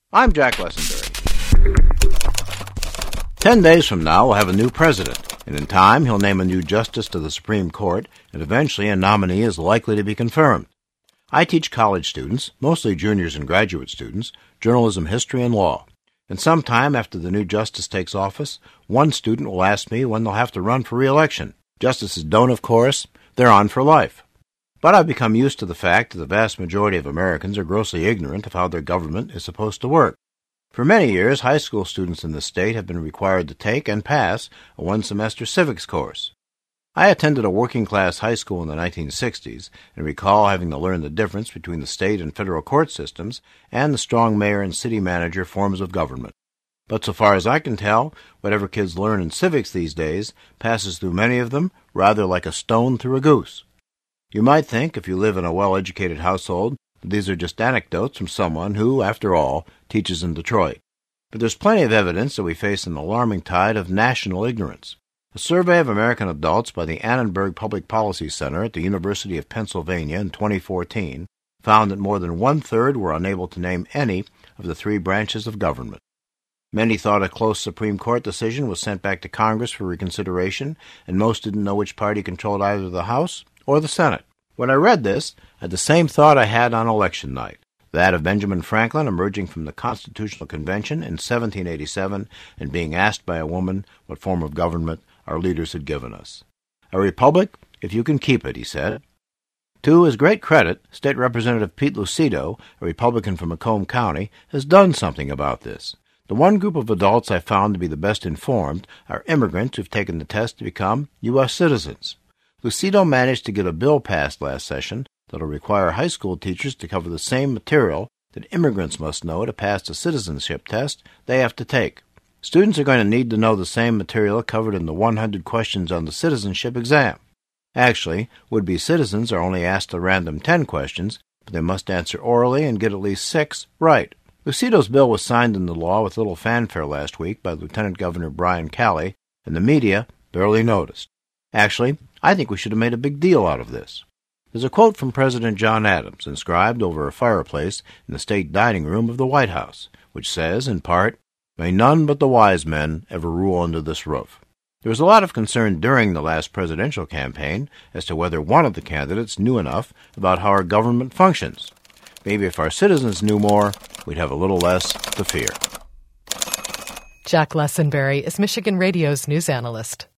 I'm Jack Lessenberry. 10 days from now, we'll have a new president, and in time, he'll name a new justice to the Supreme Court, and eventually a nominee is likely to be confirmed. I teach college students, mostly juniors and graduate students, journalism, history, and law. And sometime after the new justice takes office, one student will ask me when they'll have to run for re-election. Justices don't, of course. They're on for life. But I've become used to the fact that the vast majority of Americans are grossly ignorant of how their government is supposed to work. For many years, high school students in the state have been required to take and pass a one-semester civics course. I attended a working-class high school in the 1960s and recall having to learn the difference between the state and federal court systems and the strong mayor and city manager forms of government. But so far as I can tell, whatever kids learn in civics these days passes through many of them rather like a stone through a goose. You might think, if you live in a well-educated household, that these are just anecdotes from someone who, after all, teaches in Detroit. But there's plenty of evidence that we face an alarming tide of national ignorance. A survey of American adults by the Annenberg Public Policy Center at the University of Pennsylvania in 2014 found that more than one-third were unable to name any of the three branches of government. Many thought a close Supreme Court decision was sent back to Congress for reconsideration, and most didn't know which party controlled either the House or the Senate. When I read this, I had the same thought I had on election night, that of Benjamin Franklin emerging from the Constitutional Convention in 1787 and being asked by a woman what form of government our leaders had given us. A republic, if you can keep it, he said. To his great credit, State Representative Pete Lucido, a Republican from Macomb County, has done something about this. The one group of adults I found to be the best informed are immigrants who've taken the test to become U.S. citizens. Lucido managed to get a bill passed last session that will require high school teachers to cover the same material that immigrants must know to pass the citizenship test they have to take. Students are going to need to know the same material covered in the 100 questions on the citizenship exam. Actually, would-be citizens are only asked a random 10 questions, but they must answer orally and get at least 6 right. Lucido's bill was signed into law with little fanfare last week by Lieutenant Governor Brian Calley, and the media barely noticed. Actually, I think we should have made a big deal out of this. There's a quote from President John Adams inscribed over a fireplace in the state dining room of the White House, which says, in part, "May none but the wise men ever rule under this roof." There was a lot of concern during the last presidential campaign as to whether one of the candidates knew enough about how our government functions. Maybe if our citizens knew more, we'd have a little less to fear. Jack Lessenberry is Michigan Radio's news analyst.